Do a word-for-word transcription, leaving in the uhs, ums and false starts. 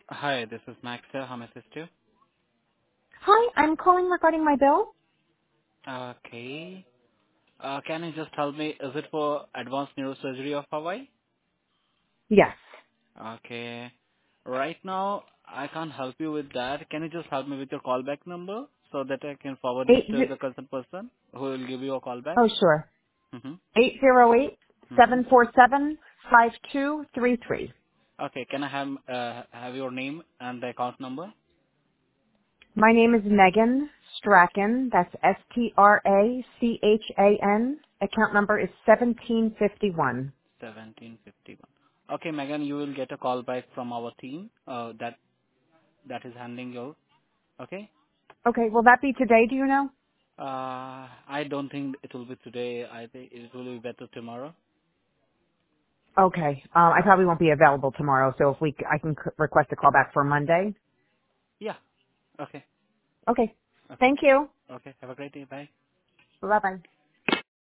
Hi, this is Max here. How may I assist you? Hi, I'm calling regarding my bill. Okay. Uh, can you just tell me, is it for advanced neurosurgery of Hawaii? Yes. Okay. Right now, I can't help you with that. Can you just help me with your callback number so that I can forward it Eight. to ze- the concerned person who will give you a call back? Oh, sure. Mm-hmm. Eight zero eight Mm-hmm. seven four seven five two three three. Okay. Can I have uh, have your name and the account number? My name is Megan Strachan. That's S T R A C H A N. Account number is seventeen fifty one. seventeen fifty-one. Okay, Megan, you will get a call back from our team uh, that that is handling your. Okay. Okay, will that be today? Do you know? Uh, I don't think it will be today. I think it will be better tomorrow. Okay. Uh, I probably won't be available tomorrow, so if we, c- I can c- request a call back for Monday. Yeah. Okay. Okay. Okay. Thank you. Okay. Have a great day. Bye. Bye bye.